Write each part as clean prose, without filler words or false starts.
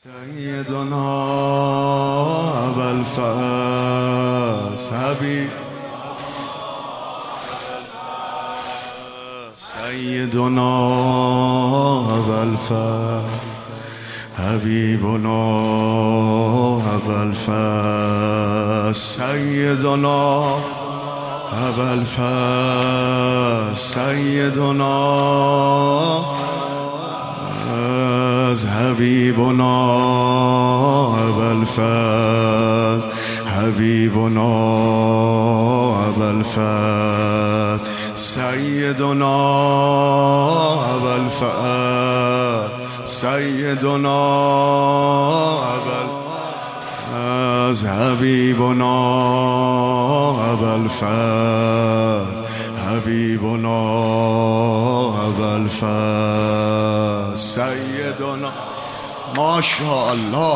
سيدنا أبا الفاس حبيب سيدنا أبا الفاس حبيبنا أبا الفاس سيدنا أبا الفاس سيدنا حبيبنا أبا الفاس حبيبنا أبا الفاس سيدنا أبا الفاس سيدنا أبا الفاس حبيبنا أبا الفاس حبيبنا أبا الفاس سيدنا ما شاء الله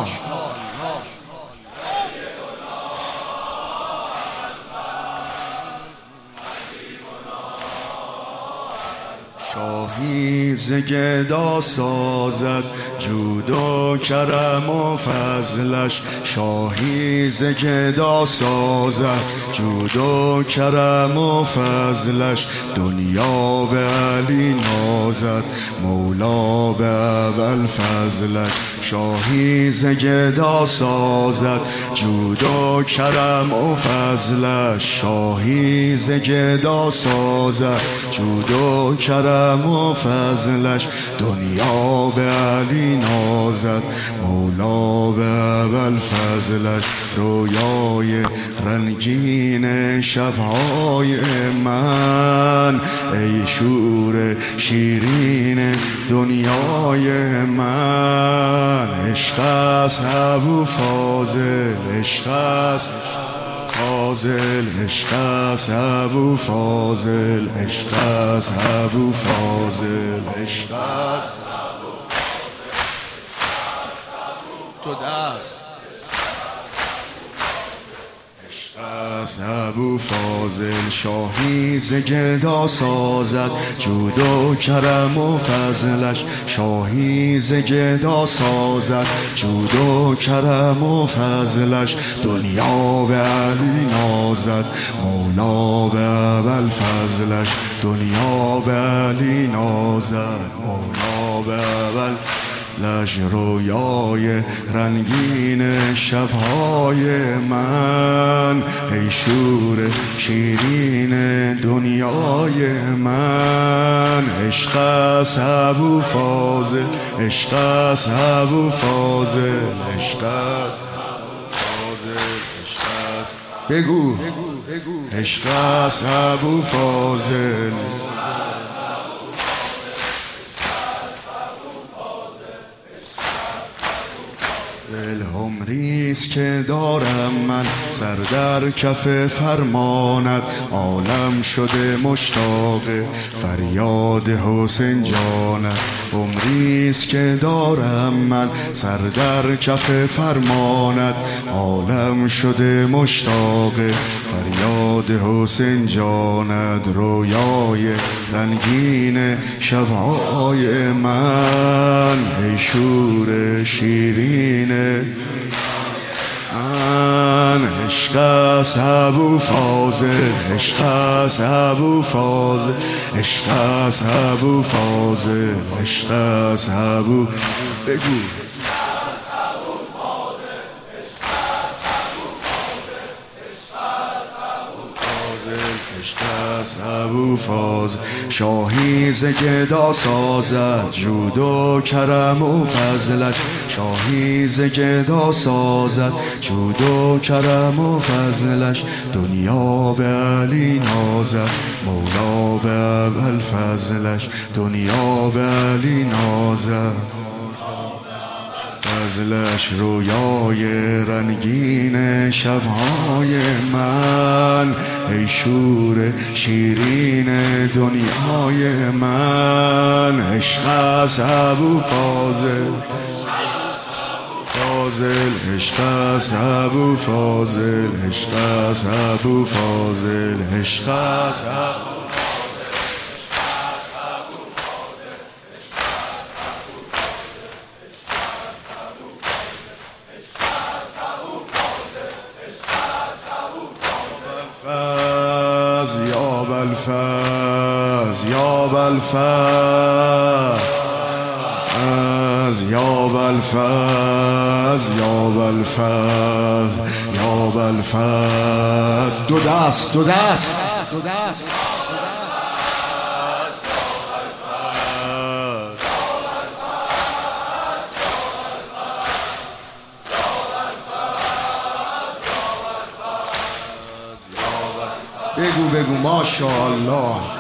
شاهی ز گدا سازد جود و کرم و فضلش شاهی ز گدا سازد جود و کرم و فضلش دنیا به علی نازد مولا به اول فضلش شاهی ز گدا سازد جود و کرم و فضلش شاهی ز گدا سازد جود و کرم و فضلش دنیا به علی نازد مولا به اول فضلش رویای رنگین شبهای من ای شور شیرین دنیای من عشق است ابو فاضل عشق است فاضل عشق است ابو فاضل عشق است ابو فاضل عشق است تو دست ابو فاضل شاهی ز گدا سازد جود و کرم و فضلش شاهی ز گدا سازد جود و کرم و فضلش دنیا به علی نازد مولا به اول فضلش دنیا به علی نازد مولا به اول لش رویای رنگین شبهای من ای شور شیرین دنیای من عشق است ابو فاضل عشق است ابو فاضل عشق است فاضل عشق است بگو عشق است ابو فاضل عمریست که دارم من سر در کف فرمانت عالم شده مشتاق فریاد حسین جانت عمریست که دارم من سر در کف فرمانت عالم شده مشتاق فریاد حسین جانت رویای رنگین شبهای من ای شور شیرین من عشق است ابو فاضل عشق است ابو فاضل عشق است ابو فاضل عشق است ابو بگو ابو فاضل شاهی ز گدا سازد جود و کرم و فضلش شاهی ز گدا سازد جود و کرم و فضلش دنیا به علی نازد مولا به اول فضلش دنیا به علی نازد فضلش رویای رنگین شبهای من ای شور شیرین دنیای من عشق است ابو فاضل فاضل عشق است ابو فاضل عشق است ابو فاضل عشق است بالفز یا بالفز یا بالفز یا بالفز یا بالفز دو دست دو دست دو دست بگو بگو ماشاءالله